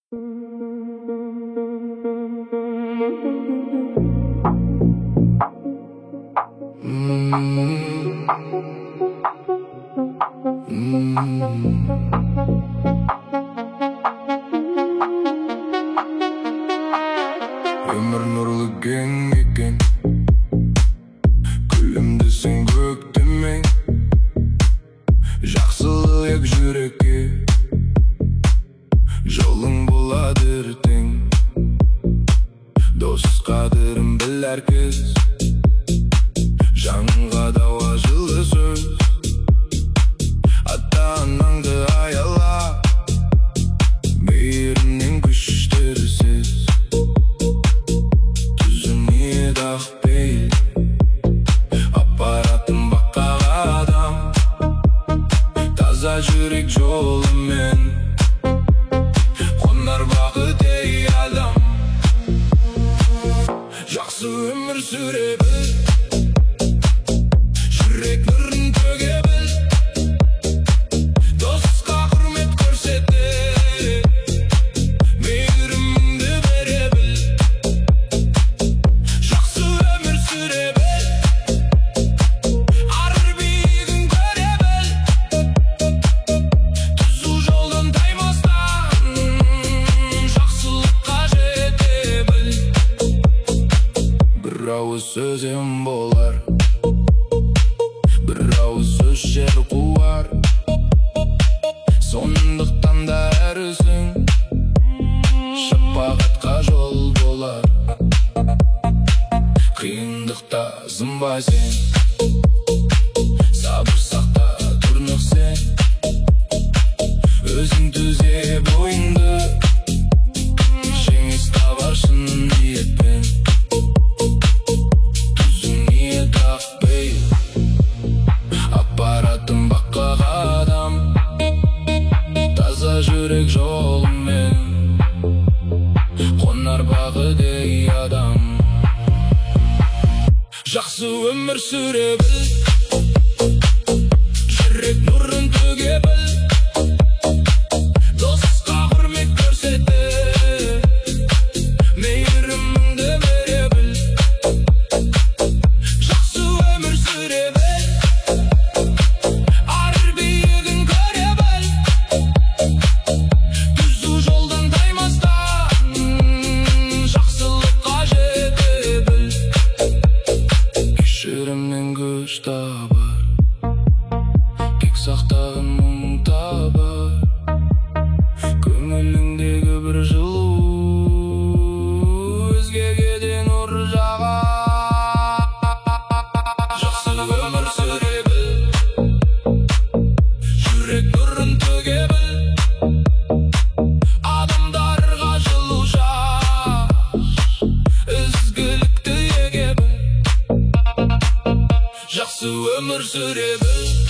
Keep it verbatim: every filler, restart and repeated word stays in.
Өмір нұрлы кең екен, күлімдісің көктемең, жақсылық ек жүрекке, жолың болады ертең. Дос қадірін біл әркез, жанға дауа жылы сөз. Ата-анаңды аяла, мейірімнен күштерсіз. Аппаратым баққа адам, таза жүрек жолымен қонар бақыт ей адам. Жақсы өмір сүре біл, жүрек нұрын төге біл, досқа құрмет көрсете, мейіріміңді бере біл. Жақсы өмір сүре біл, бір ауыз сөзім болар, бір ауыз сөз жер қуар. Сондықтан да әрісің шапағатқа жол болар. Қиындықта зымбай сен, сабыр сақта тұрнық сен. Өзің түзе бойыңды, жеңіс табар шын ниетпен. Аппаратым баққа адам, таза жүрек жолымен қонар бақыт ей адам. Жақсы өмір сүре біл, жүрек нұрын төге біл, досқа құрмет көрсете, мейіріміңді бере біл. Жақсы өмір сүре біл, ар биігін көре біл, түзу жолдан таймастан жақсылыққа жете біл. Кешірімнен күш табар, кек сақтағын мұң табар, көңіліңдегі бір жылу өзгеге де нұр жағар. Жақсы өмір сүре біл, жүрек нұрын төге біл, адамдарға жылу шаш, ізгілікті еге біл. Жақсы өмір сүре біл.